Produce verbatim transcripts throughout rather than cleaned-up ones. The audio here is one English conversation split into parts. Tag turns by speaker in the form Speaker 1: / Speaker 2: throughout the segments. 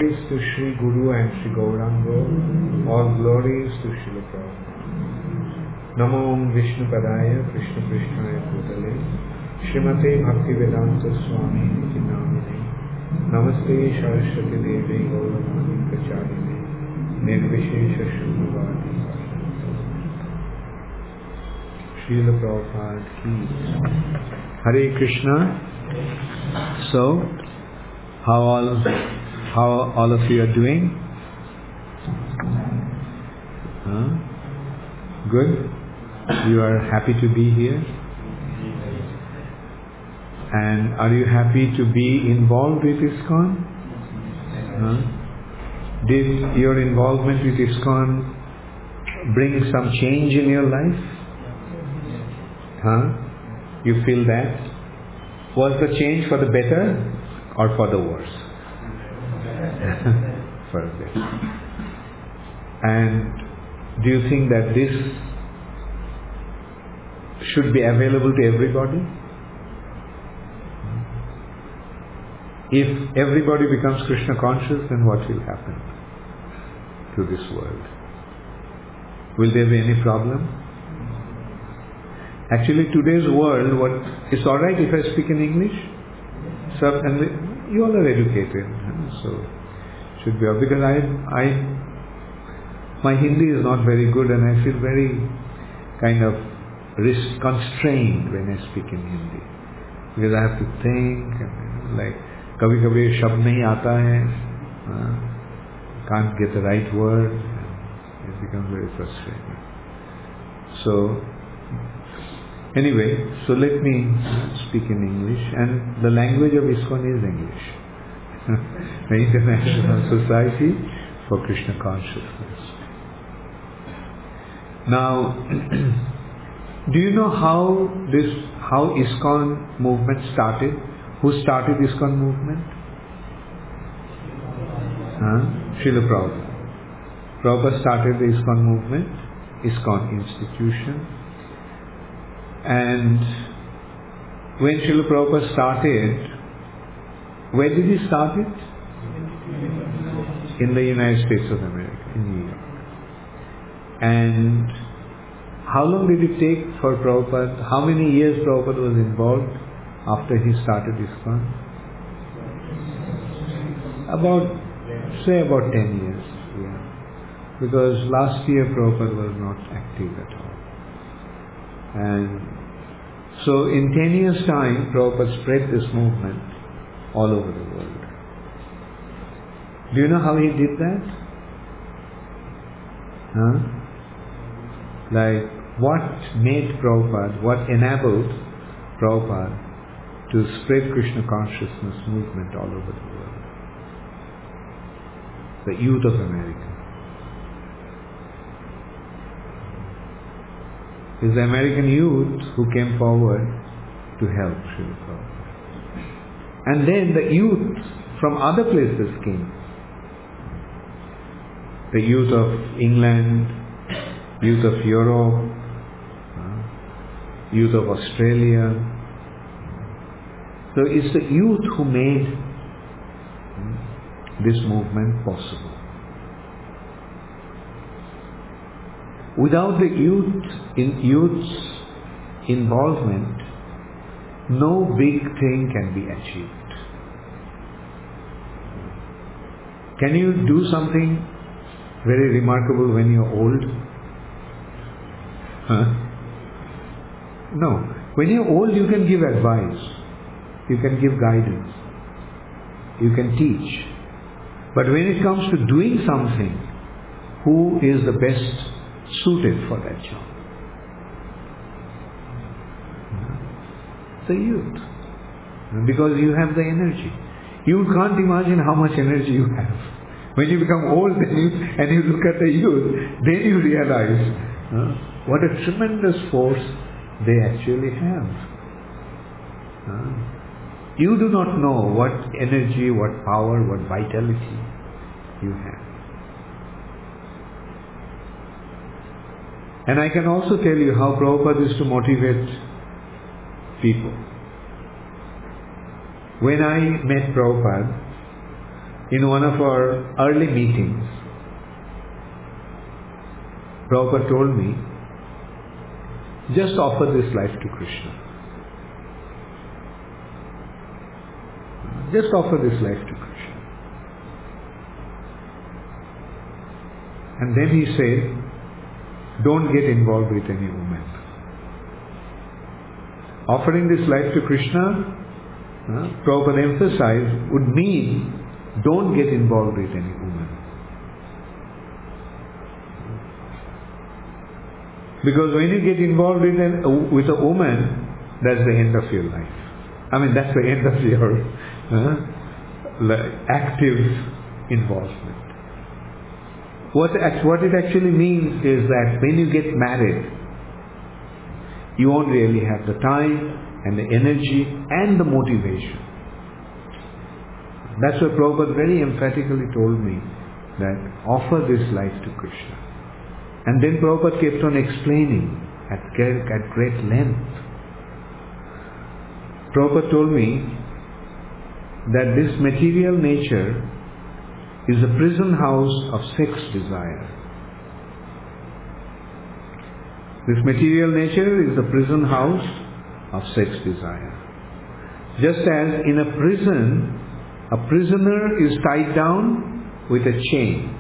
Speaker 1: Praise to Sri Guru and Sri Gauranga, all glories to Srila Prabhupada. Namo Vishnu Padaya, Krishna Krishnaya Bhutale, Srimate Bhaktivedanta Swami Niti Namine, Namaste Saraswati Devi Gauravani Pracharine, Nirvishesha Shubhavadi. Srila Prabhupada ki. Hare Krishna. So, how all how all of you are doing? Huh? Good? You are happy to be here? And are you happy to be involved with ISKCON? Huh? Did your involvement with ISKCON bring some change in your life? Huh? You feel that? Was the change for the better or for the worse? For the better. And do you think that this should be available to everybody? If everybody becomes Krishna conscious, then what will happen to this world? Will there be any problem? Actually, today's world, what it's all right if I speak in English. So, and the, you all are educated, so should be because I, I, my Hindi is not very good, and I feel very kind of risk constrained when I speak in Hindi because I have to think. And, like, kabhi kabhi shabd nahi aata hai, uh, can't get the right word. It becomes very frustrating. So. Anyway, so let me speak in English, and the language of ISKCON is English. The International Society for Krishna Consciousness. Now, do you know how this, how ISKCON movement started? Who started ISKCON movement? Huh? Srila Prabhupada. Prabhupada started the ISKCON movement, ISKCON institution. And when Srila Prabhupada started, where did he start it? In the United States of America, in New York. And how long did it take for Prabhupada, how many years Prabhupada was involved after he started ISKCON? About, say about ten years. Yeah. Because last year Prabhupada was not active at all. And so in ten years' time, Prabhupada spread this movement all over the world. Do you know how he did that? Huh? Like, what made Prabhupada, what enabled Prabhupada to spread Krishna consciousness movement all over the world? The youth of America. It's the American youth who came forward to help Srila Prabhupada. And then the youth from other places came. The youth of England, youth of Europe, uh, youth of Australia. So it's the youth who made uh, this movement possible. Without the youth, in youth's involvement, no big thing can be achieved. Can you do something very remarkable when you're old? Huh? No. When you're old, you can give advice. You can give guidance. You can teach. But when it comes to doing something, who is the best suited for that job? The youth. Because you have the energy. You can't imagine how much energy you have. When you become old then you, and you look at the youth, then you realize uh, what a tremendous force they actually have. Uh, you do not know what energy, what power, what vitality you have. And I can also tell you how Prabhupada is to motivate people. When I met Prabhupada, in one of our early meetings, Prabhupada told me, just offer this life to Krishna. Just offer this life to Krishna. And then he said, don't get involved with any woman. Offering this life to Krishna, uh, Prabhupada emphasized, would mean don't get involved with any woman. Because when you get involved with, an, with a woman, that's the end of your life. I mean, that's the end of your uh, active involvement. What, what it actually means is that when you get married, you won't really have the time and the energy and the motivation. That's why Prabhupada very emphatically told me that offer this life to Krishna. And then Prabhupada kept on explaining at great, at great length. Prabhupada told me that this material nature is a prison house of sex desire. This material nature is the prison house of sex desire. Just as in a prison, a prisoner is tied down with a chain.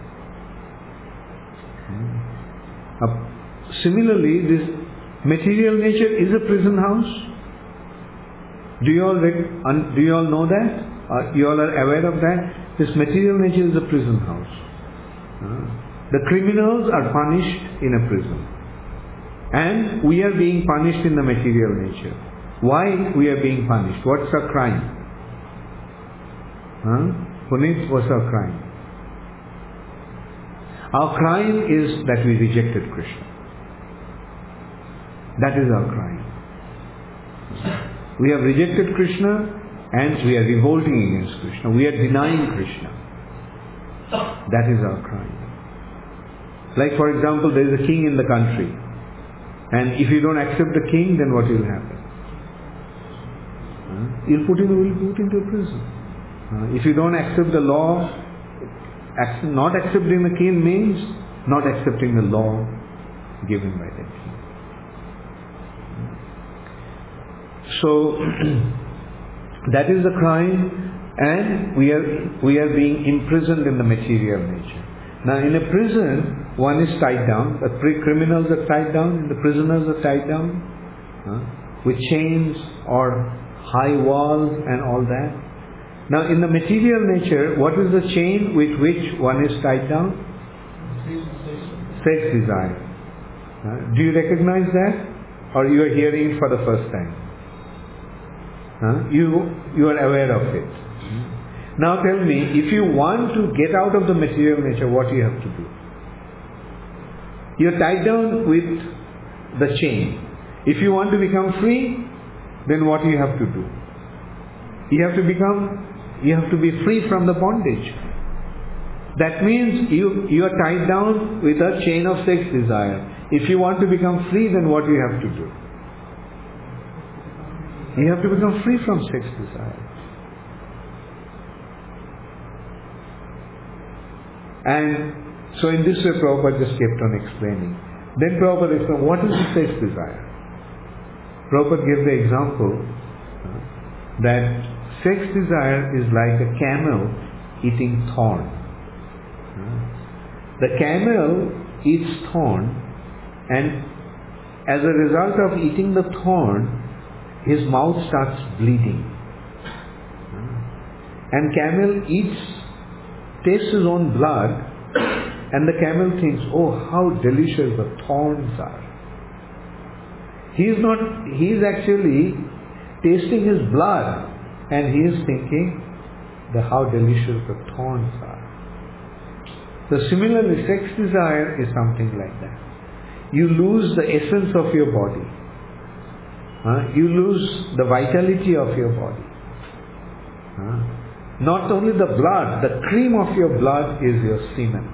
Speaker 1: Uh, similarly, this material nature is a prison house. Do you all, rec- un- do you all know that? Uh, you all are aware of that? This material nature is a prison house. Uh, the criminals are punished in a prison. And we are being punished in the material nature. Why we are being punished? What's our crime? Huh? Puneet, what's our crime? Our crime is that we rejected Krishna. That is our crime. We have rejected Krishna and we are revolting against Krishna. We are denying Krishna. That is our crime. Like for example, there is a king in the country. And if you don't accept the king, then what will happen? Uh, you'll put in, will put into prison. Uh, if you don't accept the law, accept, not accepting the king means not accepting the law given by the king. So that is the crime, and we are we are being imprisoned in the material nature. Now, in a prison, one is tied down. The criminals are tied down. The prisoners are tied down uh, with chains or high walls and all that. Now, in the material nature, what is the chain with which one is tied down? Sex desire. Uh, do you recognize that, or you are hearing it for the first time? Uh, you you are aware of it. Mm-hmm. Now, tell me, if you want to get out of the material nature, what do you have to do? You are tied down with the chain. If you want to become free, then what do you have to do? You have to become, you have to be free from the bondage. That means you, you are tied down with a chain of sex desire. If you want to become free, then what do you have to do? You have to become free from sex desire. And so in this way Prabhupada just kept on explaining. Then Prabhupada explained, what is the sex desire? Prabhupada gave the example that sex desire is like a camel eating thorn. The camel eats thorn, and as a result of eating the thorn, his mouth starts bleeding. And camel eats, tastes his own blood, and the camel thinks, oh, how delicious the thorns are. He is not, he is actually tasting his blood, and he is thinking the how delicious the thorns are. So similarly, sex desire is something like that. You lose the essence of your body. Uh, you lose the vitality of your body. Uh, not only the blood, the cream of your blood is your semen.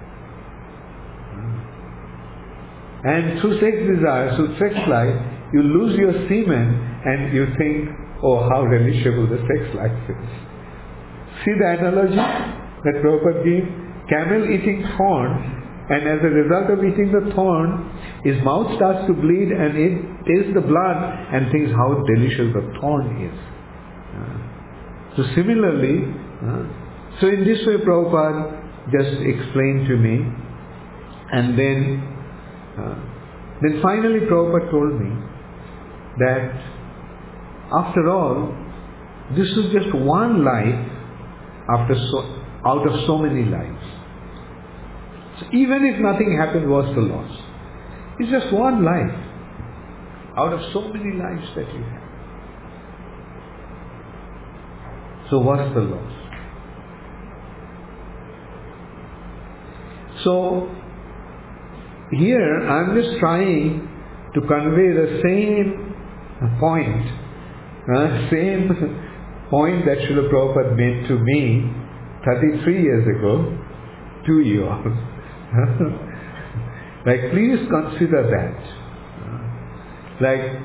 Speaker 1: Uh, and through sex desire, through sex life, you lose your semen and you think, oh, how relishable the sex life is. See the analogy that Prabhupada gave? Camel eating thorn, and as a result of eating the thorn, his mouth starts to bleed and it tastes the blood and thinks how delicious the thorn is. Uh, so similarly, uh, so in this way Prabhupada just explained to me, and then uh, then finally Prabhupada told me that after all, this is just one life after so, out of so many lives. So even if nothing happened, what's the loss? It's just one life out of so many lives that you have. So what's the loss? So here I'm just trying to convey the same point, uh, same point that Srila Prabhupada made to me thirty-three years ago to you all. Like, please consider that. Like,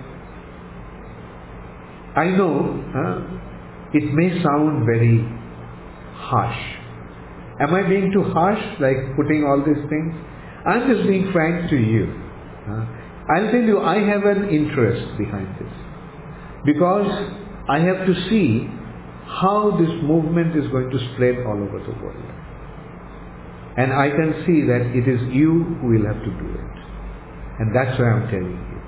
Speaker 1: I know uh, it may sound very harsh. Am I being too harsh, like putting all these things? I'm just being frank to you. Uh, I'll tell you, I have an interest behind this. Because I have to see how this movement is going to spread all over the world. And I can see that it is you who will have to do it. And that's why I'm telling you.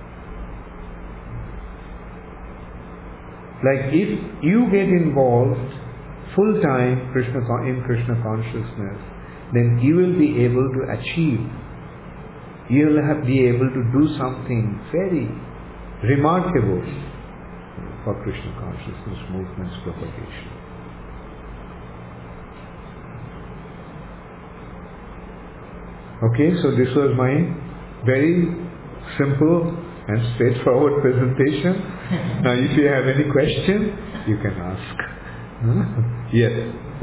Speaker 1: Like, if you get involved full time Krishna, in Krishna consciousness, then you will be able to achieve, you will have, be able to do something very remarkable for Krishna consciousness movement's propagation. Okay, so this was my very simple and straightforward presentation. Now if you have any question, you can ask. Huh? Yes.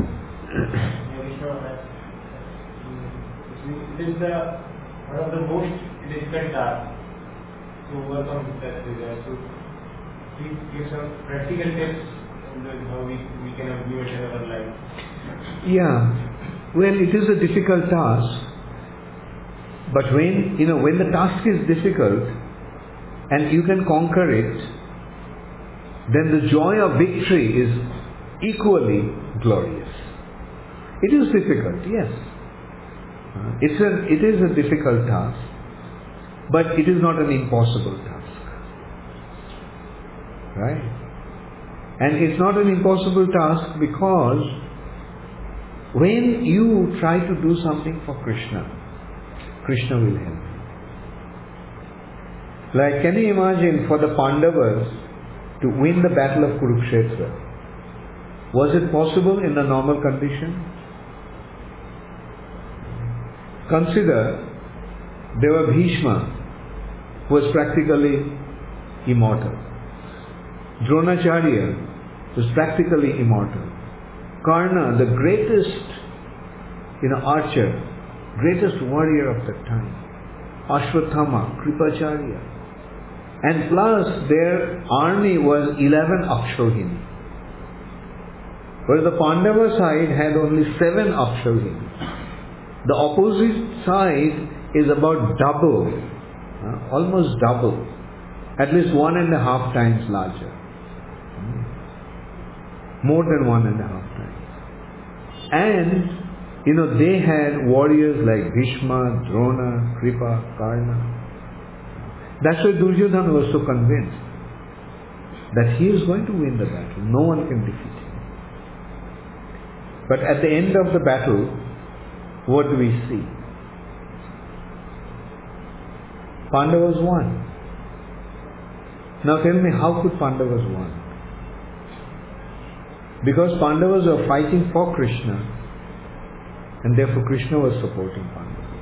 Speaker 2: It is the, one of the most difficult tasks to work on that desire. So please give some practical tips on how we, we can view it in our life.
Speaker 1: Yeah. Well, it is a difficult task. But when, you know, when the task is difficult and you can conquer it, then the joy of victory is equally glorious. It is difficult, yes. Uh, it's a, it is a difficult task, but it is not an impossible task. Right? And it's not an impossible task because when you try to do something for Krishna, Krishna will help you. Like, can you imagine for the Pandavas to win the battle of Kurukshetra? Was it possible in a normal condition? Consider, there were Bhishma, who was practically immortal. Dronacharya was practically immortal. Karna, the greatest, you know, archer, greatest warrior of that time. Ashwathama, Kripacharya. And plus their army was eleven Akshohini. Whereas the Pandava side had only seven Akshohini. The opposite side is about double, uh, almost double, at least one and a half times larger. More than one and a half times. And you know, they had warriors like Bhishma, Drona, Kripa, Karna. That's why Duryodhana was so convinced that he is going to win the battle. No one can defeat him. But at the end of the battle, what do we see? Pandavas won. Now tell me, how could Pandavas won? Because Pandavas were fighting for Krishna, and therefore Krishna was supporting Pandavas.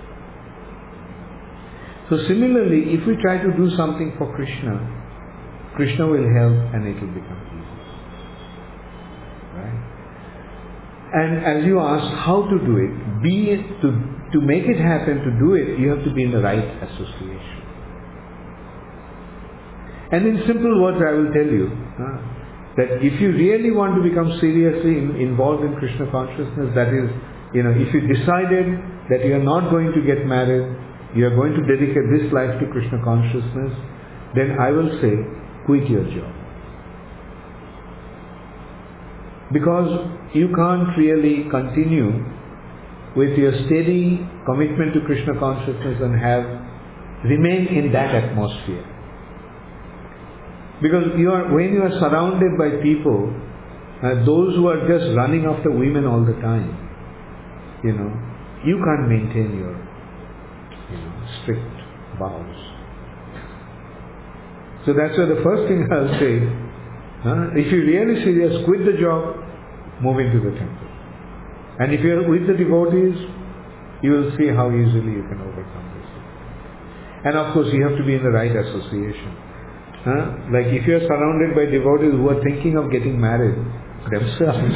Speaker 1: So similarly, if we try to do something for Krishna, Krishna will help and it will become easy. Right? And as you asked how to do it, be it to, to make it happen, to do it, you have to be in the right association. And in simple words I will tell you, uh, that if you really want to become seriously in, involved in Krishna consciousness, that is, you know, if you decided that you are not going to get married, you are going to dedicate this life to Krishna consciousness, then I will say, quit your job. Because you can't really continue with your steady commitment to Krishna consciousness and have remain in that atmosphere. Because you are, when you are surrounded by people, uh, those who are just running after women all the time, you know, you can't maintain your, you know, strict vows. So that's why the first thing I'll say, uh, if you're really serious, quit the job, move into the temple. And if you're with the devotees, you will see how easily you can overcome this. And of course, you have to be in the right association. Huh? Like if you are surrounded by devotees who are thinking of getting married themselves,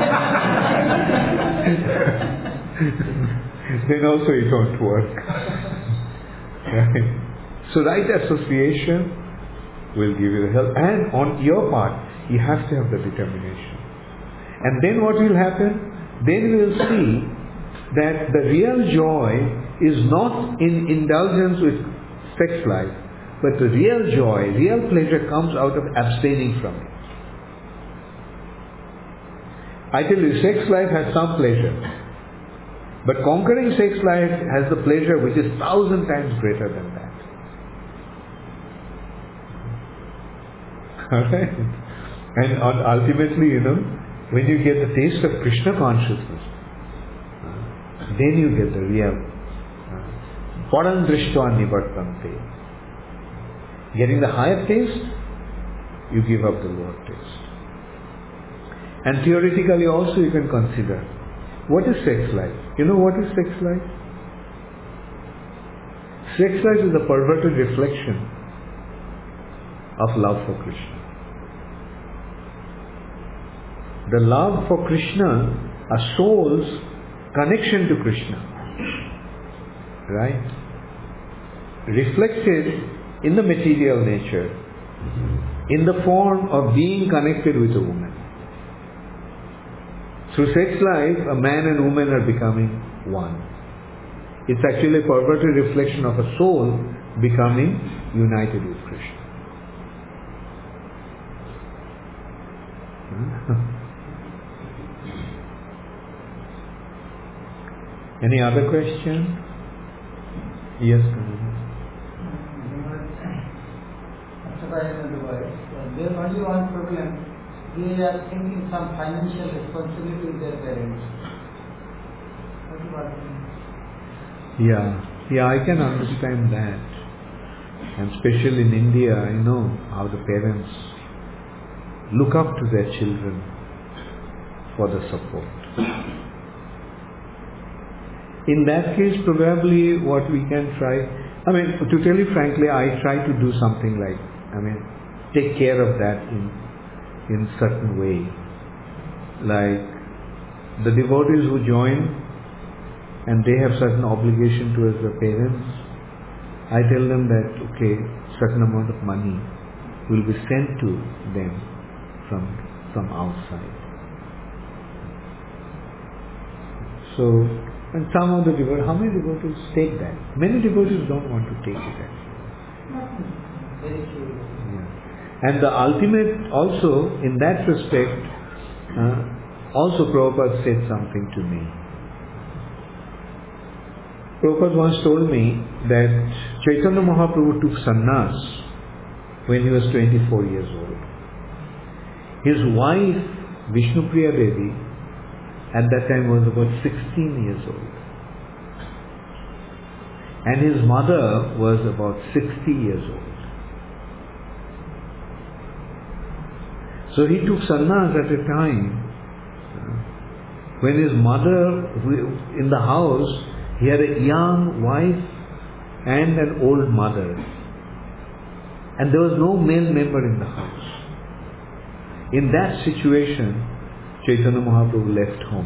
Speaker 1: then also it won't work. Right? So right association will give you the help. And on your part, you have to have the determination. And then what will happen? Then we will see that the real joy is not in indulgence with sex life, but the real joy, real pleasure comes out of abstaining from it. I tell you, sex life has some pleasure. But conquering sex life has the pleasure which is thousand times greater than that. Alright? And on, ultimately, you know, when you get the taste of Krishna consciousness, then you get the real Param Drishtva Nivartante. Getting the higher taste, you give up the lower taste. And theoretically also you can consider, what is sex life? You know what is sex life? Sex life is a perverted reflection of love for Krishna. The love for Krishna, a soul's connection to Krishna, right? Reflected in the material nature, in the form of being connected with a woman. Through sex life, a man and woman are becoming one. It's actually a perverted reflection of a soul becoming united with Krishna. Any other question? Yes, Kanina.
Speaker 3: There is only one problem. They are thinking some financial responsibility with their parents. What about them?
Speaker 1: Yeah, yeah, I can understand that. And especially in India, I know how the parents look up to their children for the support. In that case, probably what we can try, I mean, to tell you frankly, I try to do something like, I mean, take care of that in in certain way. Like the devotees who join and they have certain obligation towards the parents, I tell them that, okay, certain amount of money will be sent to them from from outside. So, and some of the devotees, how many devotees take that? Many devotees don't want to take it actually.
Speaker 3: Very true.
Speaker 1: Yeah. And the ultimate also, in that respect, uh, also Prabhupada said something to me. Prabhupada once told me that Chaitanya Mahaprabhu took sannyas when he was twenty-four years old. His wife, Vishnupriya Devi, at that time was about sixteen years old. And his mother was about sixty years old. So he took sannyas at a time when his mother, in the house, he had a young wife and an old mother. And there was no male member in the house. In that situation, Chaitanya Mahaprabhu left home.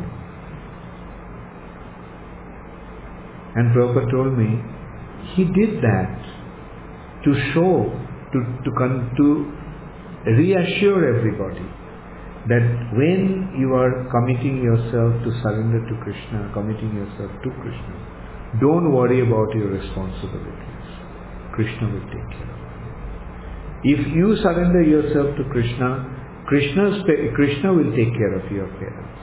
Speaker 1: And Prabhupada told me, he did that to show, to, to, to reassure everybody that when you are committing yourself to surrender to Krishna, committing yourself to Krishna, don't worry about your responsibilities. Krishna will take care of you. If you surrender yourself to Krishna, Krishna's, Krishna will take care of your parents.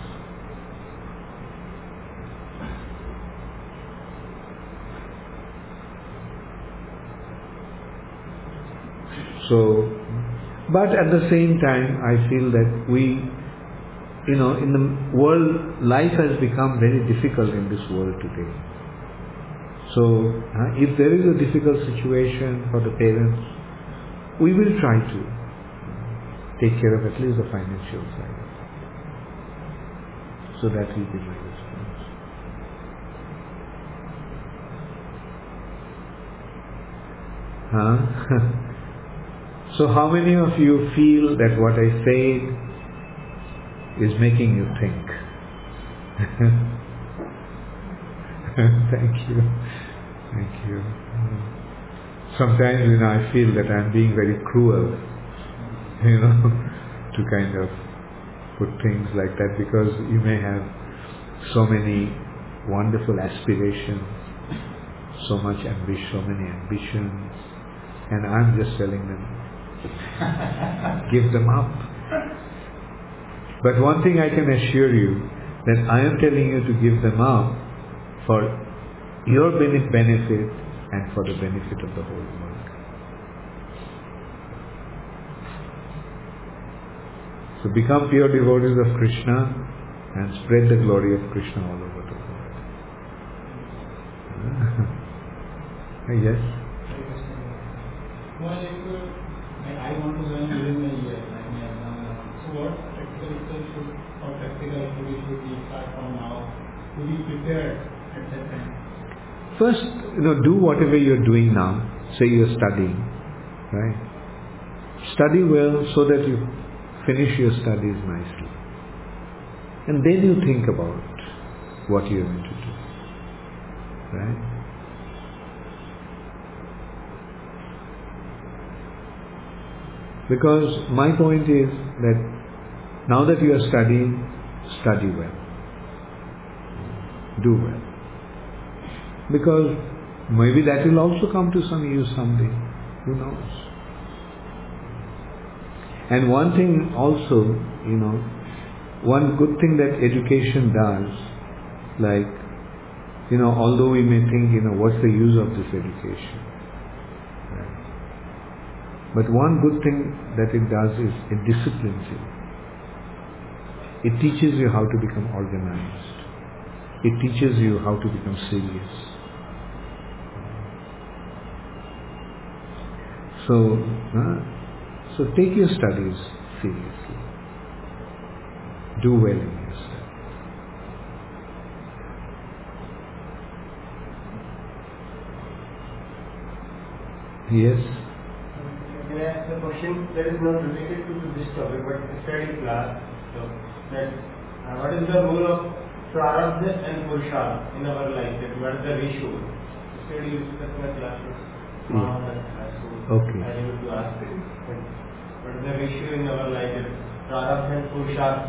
Speaker 1: So, but at the same time, I feel that we, you know, in the world, life has become very difficult in this world today. So, uh, if there is a difficult situation for the parents, we will try to take care of at least the financial side. So that will be my response. Huh? So how many of you feel that what I said is making you think? Thank you. Thank you. Sometimes, you know, I feel that I'm being very cruel, you know, to kind of put things like that, because you may have so many wonderful aspirations, so much ambition, so many ambitions, and I'm just telling them, give them up. But one thing I can assure you, that I am telling you to give them up for your benefit and for the benefit of the whole world. So become pure devotees of Krishna and spread the glory of Krishna all over the world. Yes?
Speaker 4: Well, if I want to learn within a year, like my exam around. So what practical itself should, or practical activity should we start from now to be prepared at that time?
Speaker 1: First, you know, do whatever you're doing now. Say you're studying, right? Study well so that you finish your studies nicely. And then you think about what you're going to do, right? Because my point is that now that you are studying, study well. Do well. Because maybe that will also come to some use someday. Who knows? And one thing also, you know, one good thing that education does, like, you know, although we may think, you know, what's the use of this education? But one good thing that it does is it disciplines you. It teaches you how to become organized. It teaches you how to become serious. So, uh, so take your studies seriously. Do well in your studies. Yes?
Speaker 2: Can I ask a question that is not related to this topic but study class? So that uh, what is the role of prarabdha and purushartha in our life? That what is the ratio? Study is the class. So
Speaker 1: okay.
Speaker 2: I need to ask it. What is the ratio in our life? Prarabdha and purushartha.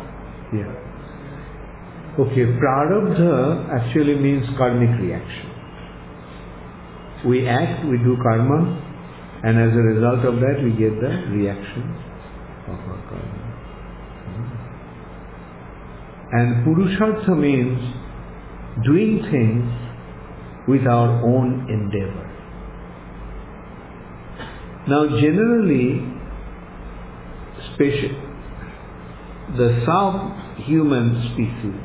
Speaker 1: Yeah. Okay. Prarabdha actually means karmic reaction. We act, we do karma. And as a result of that, we get the reaction of our karma. And Purushartha means doing things with our own endeavor. Now, generally, special, the sub-human species,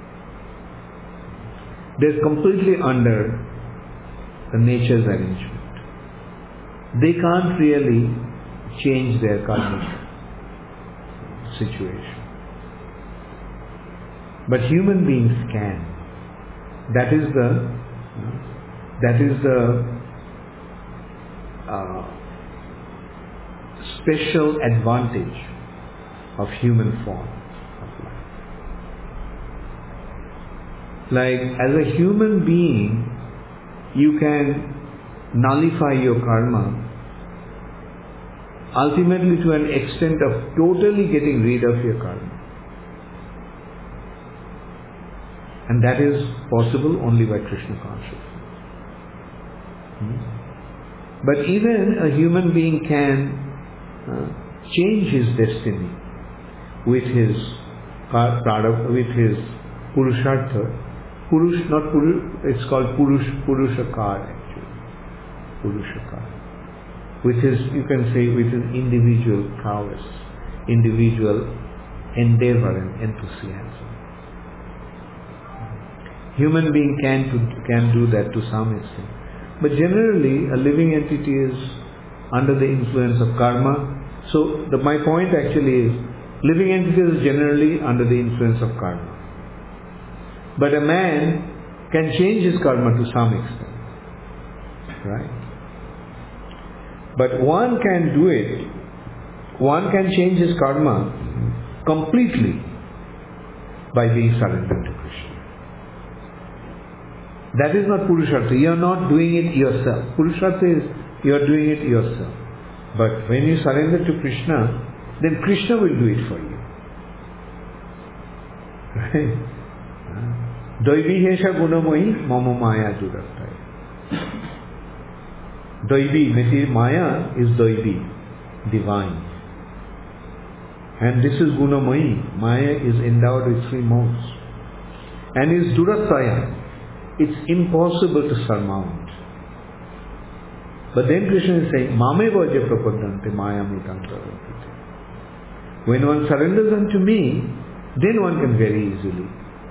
Speaker 1: they're completely under the nature's arrangement. They can't really change their karmic situation. But human beings can. That is the that is the uh, special advantage of human form of life. Like as a human being, you can nullify your karma ultimately to an extent of totally getting rid of your karma. And that is possible only by Krishna consciousness. Hmm? But even a human being can uh, change his destiny with his product, with his purushartha. Purush, not Purush, it's called Purush, Purushakar actually. Purushakar. With his, you can say, with his individual prowess, individual endeavor and enthusiasm. Human being can, to, can do that to some extent. But generally, a living entity is under the influence of karma. So, the, my point actually is, living entities is generally under the influence of karma. But a man can change his karma to some extent. Right? But one can do it, one can change his karma completely by being surrendered to Krishna. That is not Purushartha. You are not doing it yourself. Purushartha is you are doing it yourself. But when you surrender to Krishna, then Krishna will do it for you. Right? Daivi hesha gunamohi mama maya judattai. Daivi, means Maya is Daivi, divine. And this is Gunamoyi. Maya is endowed with three modes. And is Durattaya. It's impossible to surmount. But then Krishna is saying, Mame vaja prapadante maya mitantaravite. When one surrenders unto me, then one can very easily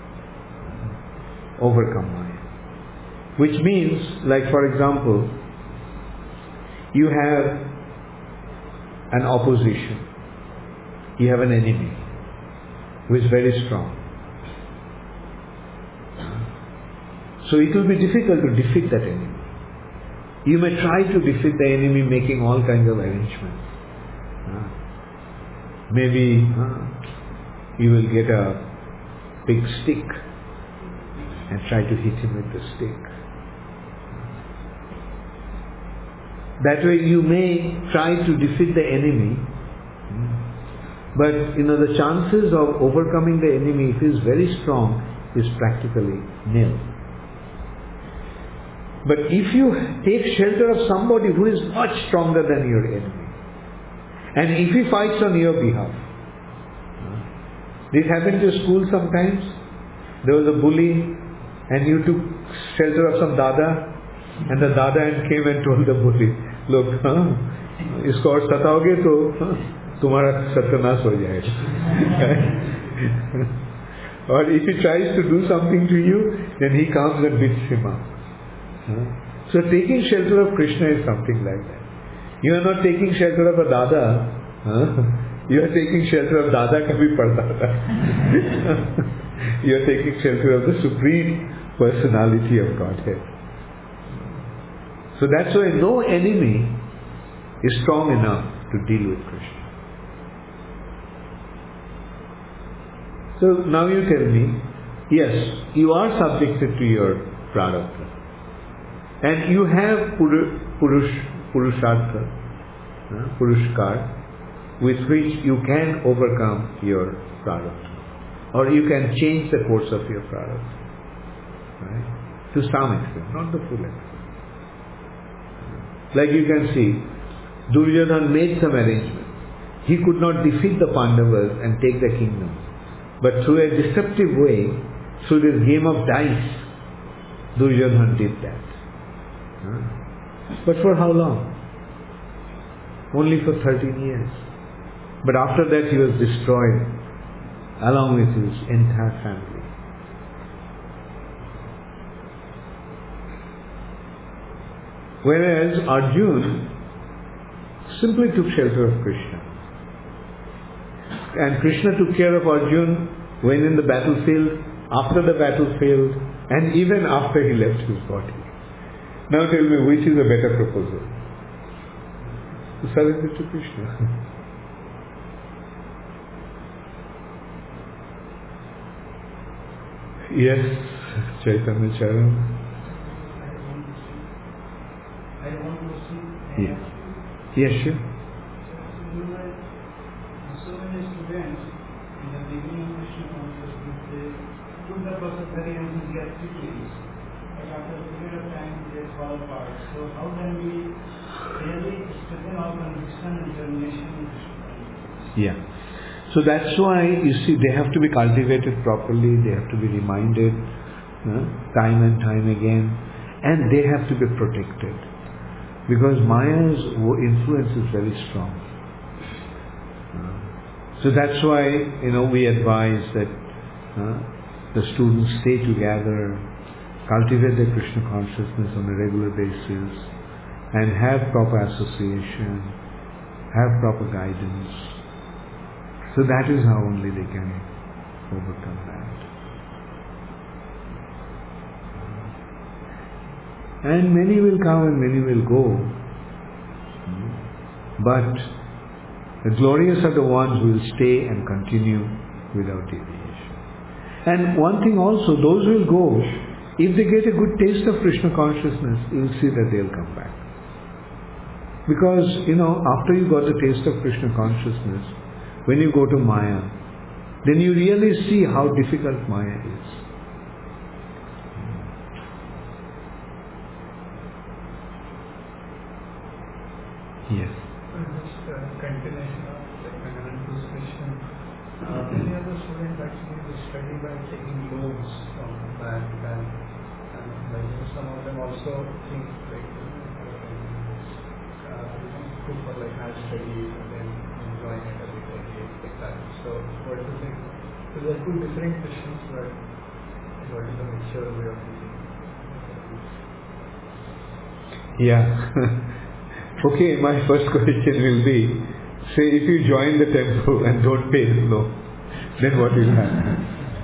Speaker 1: overcome Maya. Which means, like for example, you have an opposition. You have an enemy who is very strong. So it will be difficult to defeat that enemy. You may try to defeat the enemy making all kinds of arrangements. Maybe you will get a big stick and try to hit him with the stick. That way you may try to defeat the enemy, but you know the chances of overcoming the enemy, if he is very strong, is practically nil. But if you take shelter of somebody who is much stronger than your enemy, and if he fights on your behalf, this happened to school sometimes. There was a bully, and you took shelter of some dada, and the dada came and told the bully, look, हाँ, इसको और सताओगे तो तुम्हारा सत्यानाश हो जाएगा. Or if he tries to do something to you, then he comes and beats him up. So taking shelter of Krishna is something like that. You are not taking shelter of a dada. You are taking shelter of dada kabhi pardada. You are taking shelter of the Supreme Personality of Godhead. So that's why no enemy is strong enough to deal with Krishna. So now you tell me, yes, you are subjected to your prarabdha. And you have puru, purush, purushartha, uh, purushkar, with which you can overcome your prarabdha. Or you can change the course of your prarabdha. Right? To some extent, not the full extent. Like you can see, Duryodhana made some arrangements. He could not defeat the Pandavas and take the kingdom. But through a deceptive way, through this game of dice, Duryodhana did that. But for how long? Only for thirteen years. But after that he was destroyed along with his entire family. Whereas Arjuna simply took shelter of Krishna. And Krishna took care of Arjuna when in the battlefield, after the battlefield, and even after he left his body. Now tell me, which is a better proposal? To surrender to Krishna. Yes, Chaitanya Charan.
Speaker 3: I want to see.
Speaker 1: Yes. Yes, sure.
Speaker 4: activities, but after a period of time they fall apart. So how can we really strengthen our conviction and determination in Krishna?
Speaker 1: Yeah. So that's why, you see, they have to be cultivated properly, they have to be reminded uh, time and time again, and they have to be protected. Because Maya's influence is very strong. Uh, so that's why, you know, we advise that uh, the students stay together, cultivate their Krishna consciousness on a regular basis, and have proper association, have proper guidance. So that is how only they can overcome that. And many will come and many will go. But the glorious are the ones who will stay and continue without deviation. And one thing also, those who will go, if they get a good taste of Krishna consciousness, you will see that they will come back. Because, you know, after you got the taste of Krishna consciousness, when you go to Maya, then you really see how difficult Maya is. Yes.
Speaker 5: Just a continuation of like Anand's question. Uh, many other students actually they study by taking loans from the bank, and, and like, some of them also think like uh, go for like high studies and then enjoying it every day like that. So what do you think? So there are two different questions, but what is the mature way of thinking?
Speaker 1: Yeah. Okay, my first question will be, say if you join the temple and don't pay the loan, then what will happen?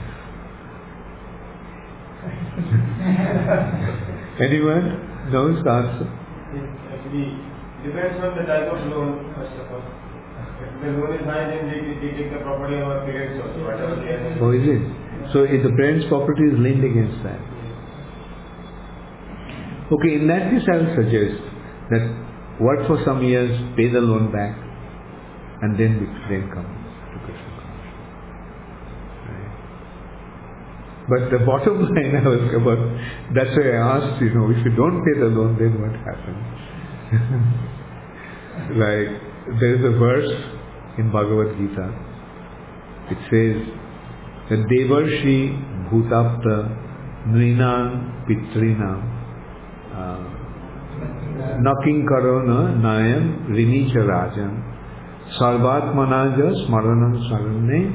Speaker 1: Anyone knows the answer?
Speaker 2: It actually depends on the type of loan, first of all. If the loan is high, then they, they take the property of our parents also, whatever they are.
Speaker 1: Oh, is it? So if the parents' property is linked against that. Okay, in that case I will suggest that work for some years, pay the loan back, and then then come to Krishna consciousness. Right? But the bottom line I was about, that's why I asked, you know, if you don't pay the loan, then what happens? Like, there is a verse in Bhagavad Gita. It says that Devarshi Bhutapta Nrinam Pitrinam uh, Naking Karona Nayam Rinicha Rajan Sarvatmanaja Smaranam Sarane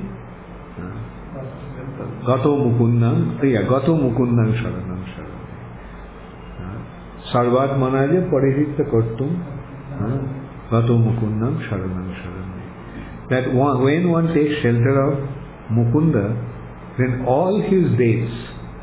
Speaker 1: Gato Mukundam Yeah, Gato Mukundam Sharanam Sarane Sarvatmanaja Parihita Kartum Gato Mukundam Sharanam Sarane. That one, when one takes shelter of Mukunda, then all his dates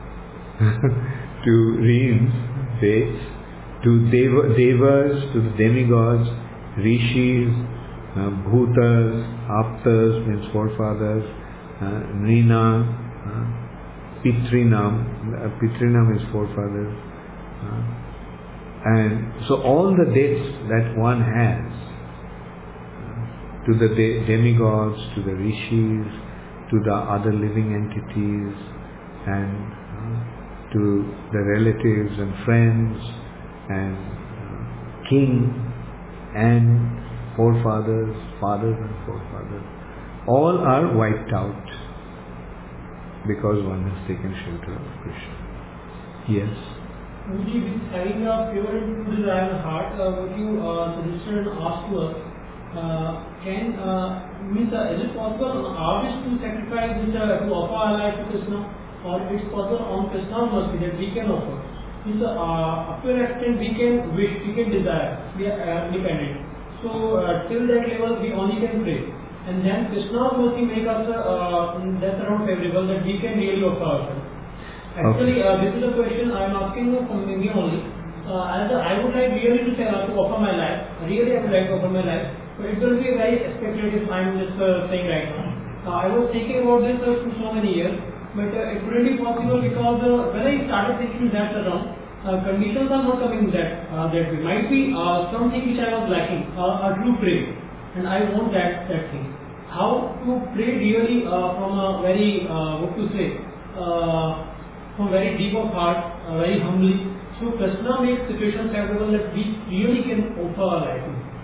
Speaker 1: to reins, dates to deva, devas, to the demigods, rishis, uh, bhutas, aptas, means forefathers, uh, nrina, uh, pitrinam, uh, pitrinam is forefathers, uh, and so all the debts that one has uh, to the de- demigods, to the rishis, to the other living entities, and uh, to the relatives and friends, and uh, king and forefathers, fathers and forefathers, all are wiped out because one has taken shelter of Krishna. Yes?
Speaker 4: Guruji, with having a pure and true desire in heart, uh, what you uh, suggested and asked to us, uh, can, uh, means, uh, is it possible on our wish to sacrifice this, uh, to offer our life to Krishna, or it's possible on Krishna's mercy that we can offer? Means, uh, up to an extent we can wish, we can desire, we are uh, independent. So uh, till that level we only can pray. And then Krishna's mercy make us uh, that's around favorable that we can really offer ourselves. Actually, uh, this is a question I am asking you from India only. Uh, as a, I would like really to, say, uh, to offer my life. Really I would like to offer my life. But it will be very speculative, I am just uh, saying right now. Uh, I was thinking about this uh, for so many years. But uh, it wouldn't be possible because uh, when I started thinking that around, uh, conditions are not coming that uh, that way. Might be uh, something which I was lacking, uh, a true prayer, and I want that that thing. How to pray really uh, from a very uh, what to say, uh, from very deep of heart, uh, very humbly. So Krishna makes situations favorable that we really can offer our life.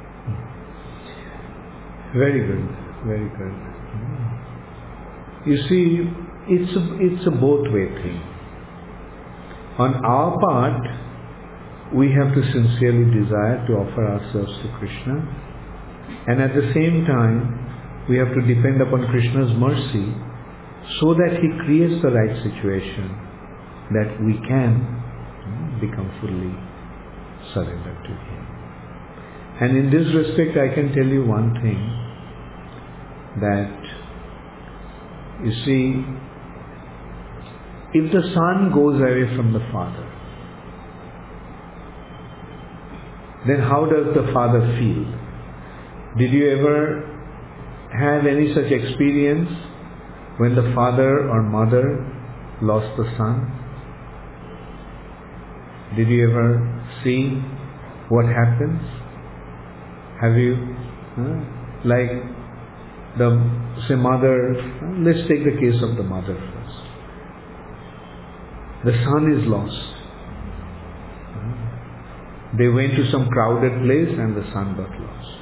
Speaker 1: Very good, very good. You see, it's a, it's a both way thing. On our part, we have to sincerely desire to offer ourselves to Krishna, and at the same time we have to depend upon Krishna's mercy so that He creates the right situation that we can become fully surrendered to Him. And in this respect I can tell you one thing, that you see, if the son goes away from the father, then how does the father feel? Did you ever have any such experience when the father or mother lost the son? Did you ever see what happens? Have you, huh? like the, say, mother, let's take the case of the mother first. The son is lost. They went to some crowded place and the son got lost.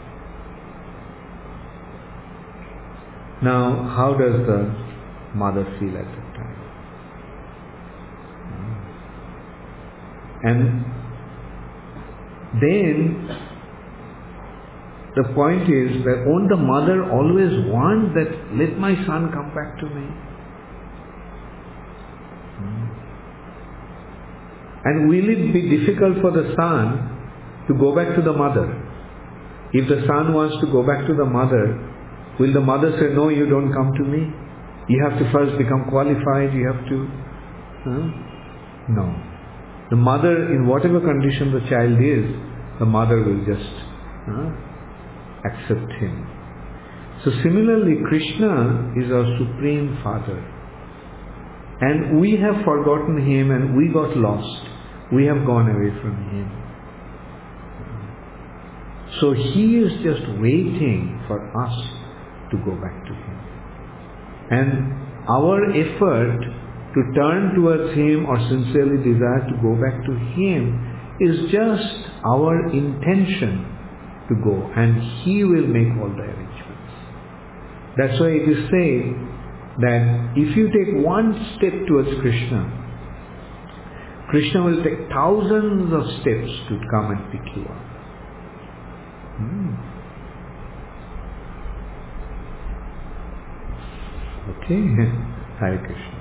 Speaker 1: Now, how does the mother feel at that time? And then the point is that won't the mother always want that, let my son come back to me? And will it be difficult for the son to go back to the mother? If the son wants to go back to the mother, will the mother say, no, you don't come to me? You have to first become qualified, you have to... Huh? No. The mother, in whatever condition the child is, the mother will just huh, accept him. So similarly, Krishna is our Supreme Father. And we have forgotten Him and we got lost. We have gone away from Him. So He is just waiting for us to go back to Him. And our effort to turn towards Him or sincerely desire to go back to Him is just our intention to go, and He will make all the arrangements. That's why it is said that if you take one step towards Krishna, Krishna will take thousands of steps to come and pick you up. Hmm. Okay, Hare Krishna.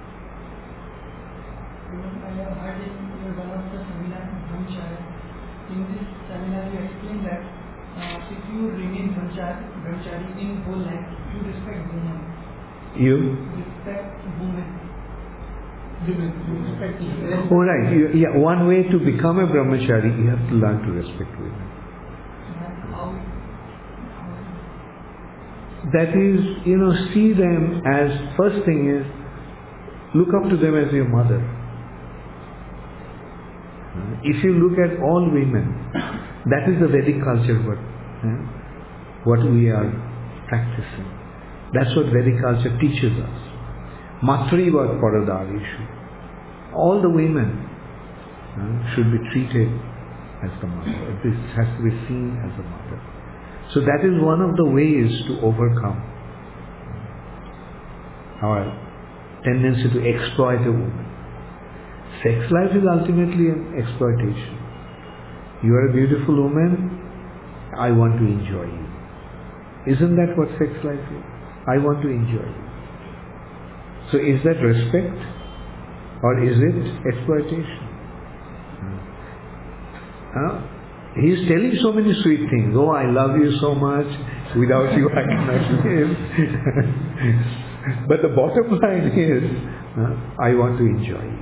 Speaker 3: I have heard in one of the seminars in Brahmachari. In this seminar you explain that uh, if you remain Brahmachari in whole life, you respect women.
Speaker 1: You?
Speaker 3: Respect women. Women. You respect women.
Speaker 1: Oh right, you, yeah, one way to become a Brahmachari, you have to learn to respect women.
Speaker 3: How?
Speaker 1: That is, you know, see them as, first thing is, look up to them as your mother. If you look at all women, that is the Vedic culture what, eh, what we are practicing. That's what Vedic culture teaches us. Matriva Paradarishu. All the women eh, should be treated as the mother. This has to be seen as a mother. So that is one of the ways to overcome our tendency to exploit a woman. Sex life is ultimately an exploitation. You are a beautiful woman, I want to enjoy you. Isn't that what sex life is? I want to enjoy you. So is that respect or is it exploitation? Huh? He is telling so many sweet things. Oh, I love you so much. Without you, I cannot live. But the bottom line is, uh, I want to enjoy you.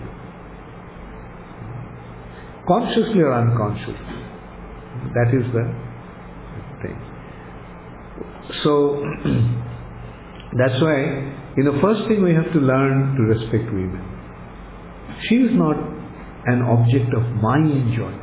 Speaker 1: Consciously or unconsciously. That is the thing. So, that's why, you know, first thing we have to learn to respect women. She is not an object of my enjoyment.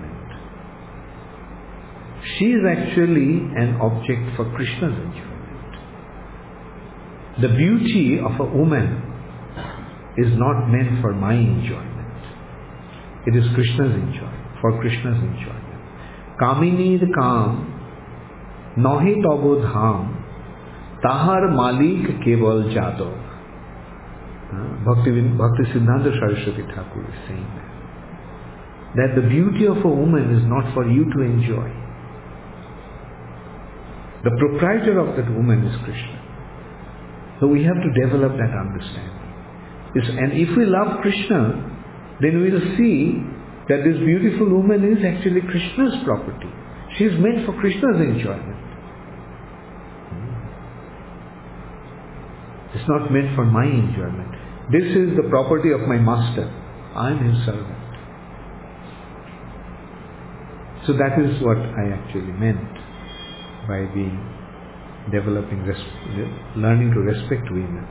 Speaker 1: She is actually an object for Krishna's enjoyment. The beauty of a woman is not meant for my enjoyment. It is Krishna's enjoyment, for Krishna's enjoyment. Kaminir kam nahi tabo dham tahar malik keval jadov. Bhakti, Bhakti Siddhanta Saraswati Thakur is saying that. That the beauty of a woman is not for you to enjoy. The proprietor of that woman is Krishna. So we have to develop that understanding. Yes, and if we love Krishna, then we will see that this beautiful woman is actually Krishna's property. She is meant for Krishna's enjoyment. It's not meant for my enjoyment. This is the property of my master. I am his servant. So that is what I actually meant by being developing, learning to respect women.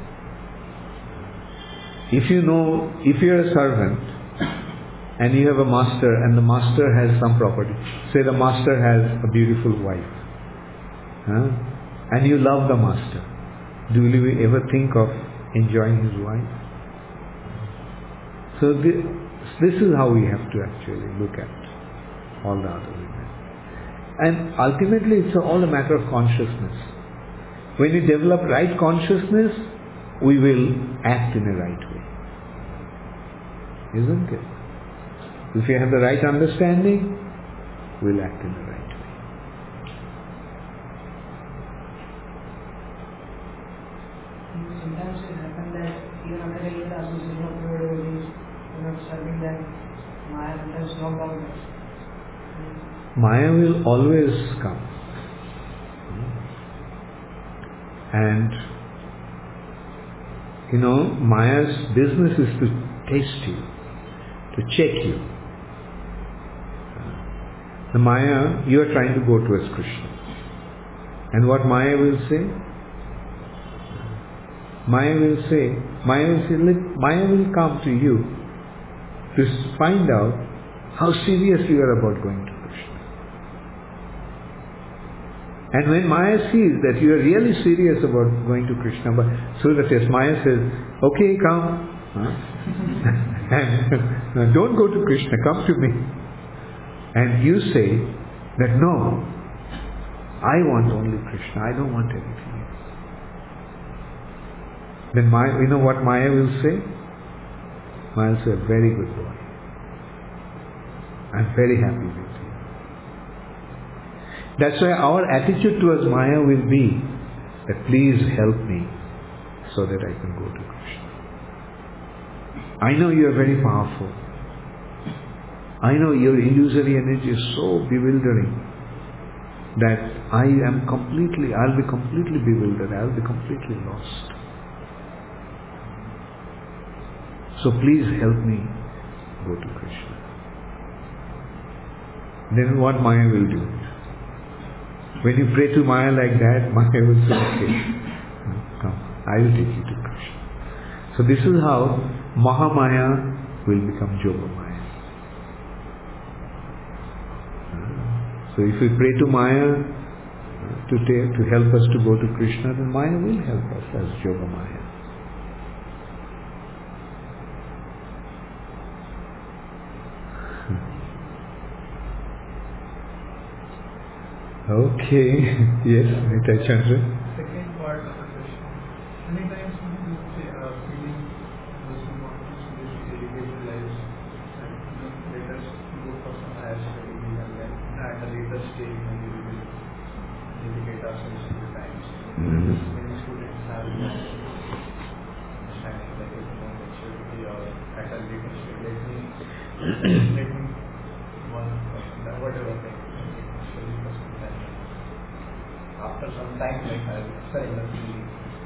Speaker 1: If you know, if you are a servant and you have a master and the master has some property, say the master has a beautiful wife, huh? And you love the master, do you ever think of enjoying his wife? So this, this is how we have to actually look at all the other women. And ultimately it's all a matter of consciousness. When we develop right consciousness, we will act in a right way. Isn't it? If you have the right understanding, we'll act in the right way.
Speaker 3: Sometimes it happens that even after a year, as we know, you're not serving them, Maya sometimes knock down us.
Speaker 1: Maya will always come. And, you know, Maya's business is to test you, to check you. The Maya, you are trying to go towards Krishna. And what Maya will say? Maya will say, Maya will say, Maya will come to you to find out how serious you are about going to Krishna. And when Maya sees that you are really serious about going to Krishna, but so that yes, Maya says, okay, come. Huh? And don't go to Krishna, come to me. And you say that no, I want only Krishna, I don't want anything else. Then Maya, you know what Maya will say? Maya will say, very good boy. I'm very happy with you. That's why our attitude towards Maya will be that please help me so that I can go to Krishna. I know you are very powerful. I know your illusory energy is so bewildering that I am completely, I'll be completely bewildered, I'll be completely lost. So please help me go to Krishna. Then what Maya will do? When you pray to Maya like that, Maya will say, okay, come, I will take you to Krishna. So this is how Mahamaya will become Yogamaya. So if we pray to Maya to, take, to help us to go to Krishna, then Maya will help us as Yogamaya. Okay, yes, Nitya Chandra.
Speaker 5: Second part of the question. Many times we say uh, feeling those who want to elevate their lives and you know, let us go for some higher study and then at a later stage when we will dedicate ourselves to the times.
Speaker 1: Mm-hmm.
Speaker 5: Many students have this understanding like it's more maturity or at a later stage. Let me, let me one person, whatever thing. After some time, like I will surrender to you.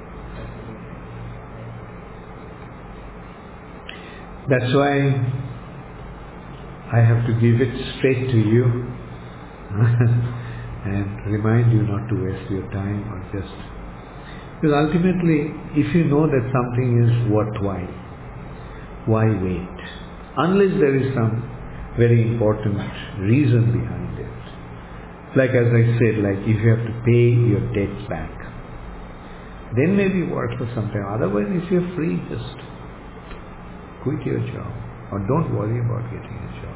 Speaker 1: That's why I have to give it straight to you and remind you not to waste your time or just... Because ultimately, if you know that something is worthwhile, why wait? Unless there is some very important reason behind it. Like as I said, like if you have to pay your debts back, then maybe work for some time. Otherwise, if you're free, just quit your job or don't worry about getting a job.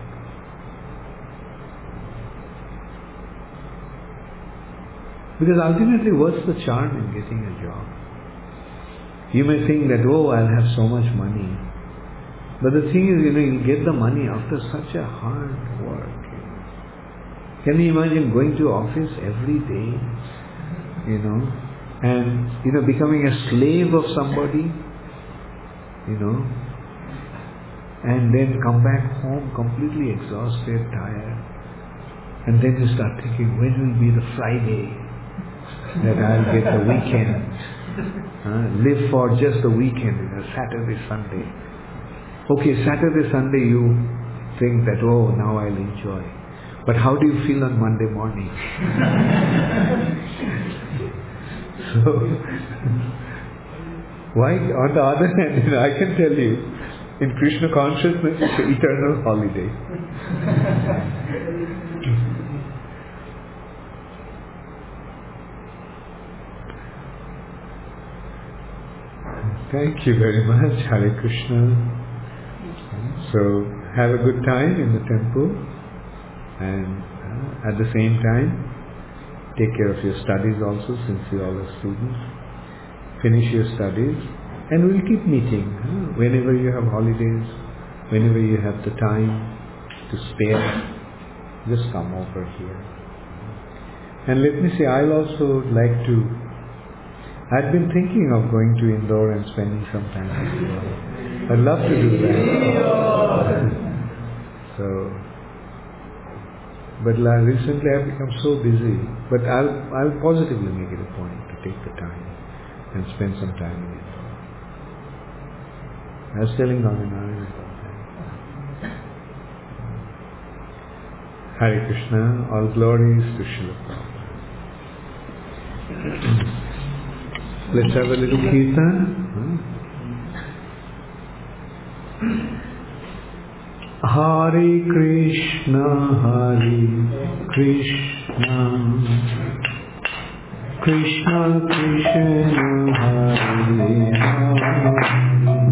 Speaker 1: Because ultimately, what's the charm in getting a job? You may think that, oh, I'll have so much money. But the thing is, you know, you get the money after such a hard work. You know. Can you imagine going to office every day, you know, and, you know, becoming a slave of somebody, you know, and then come back home completely exhausted, tired, and then you start thinking, when will be the Friday that I'll get the weekend? Uh, live for just the weekend, you know, Saturday, Sunday. Okay, Saturday, Sunday you think that, oh, now I'll enjoy. But how do you feel on Monday morning? So, why? On the other hand, you know, I can tell you, in Krishna consciousness, it's an eternal holiday. Thank you very much. Hare Krishna. So, have a good time in the temple, and uh, at the same time, take care of your studies also, since you all are students. Finish your studies, and we'll keep meeting. Uh, whenever you have holidays, whenever you have the time to spare, just come over here. And let me say, I'll also like to, I've been thinking of going to Indore and spending some time with you all. I'd love to do that. So, but recently I've become so busy. But I'll I'll positively make it a point to take the time and spend some time in Indore. I was telling Gaminari about that. Hare Krishna, all glories to Srila Prabhupada. Let's have a little kirtan. Huh? Hare Krishna, Hare Krishna, Krishna Krishna, Hare Hare.